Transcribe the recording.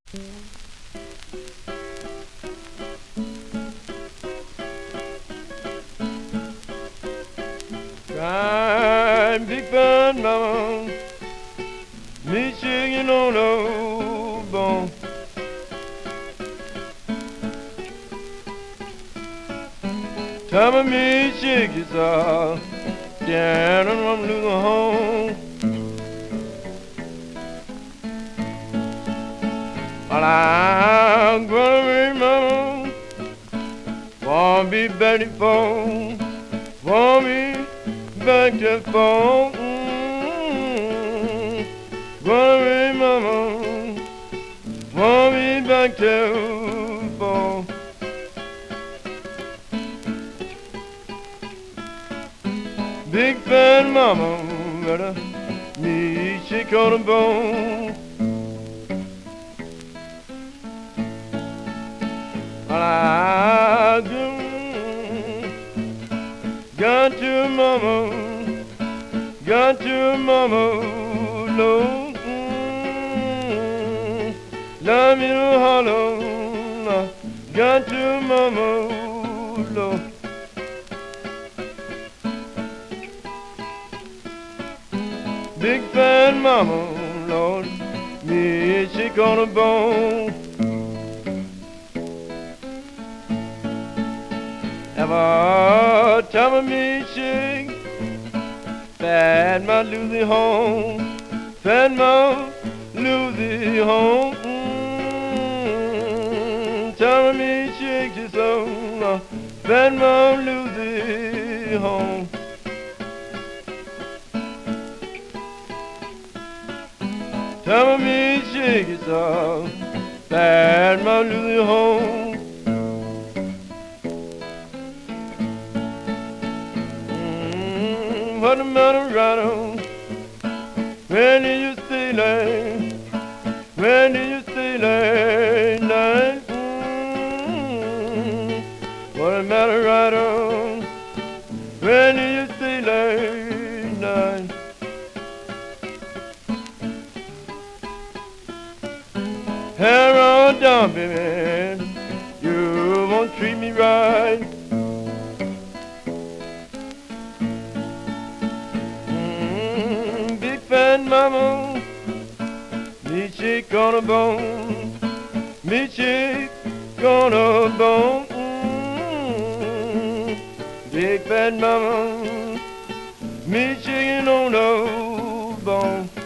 Right, big fat mama, me shaking on the bone. Time of me shake it off, down and I'm losing home. While I'm gonna mama, won't be back to phone, won't be back to phone. Gonna mama, won't be back to phone. Big fat mama, better me shake on the bone. While I got to mama, got to mama, Lord. Love me to holler, got to mama, Lord. Big fat mama, Lord, me shake on a bone. Every time of me shake, fat ma lose the home, fat ma lose the home. Time of me shake the song, fat ma lose the home. Time of me shake it off, fat ma lose the home. What the matter, Rado? When did you stay late? When did you stay late night? What the matter, Rado? When did you stay late night? Hair on down, baby, you won't treat me right. Big fat mama, me shake on a bone, me shake on a bone. Big fat mama, me shaking on a bone.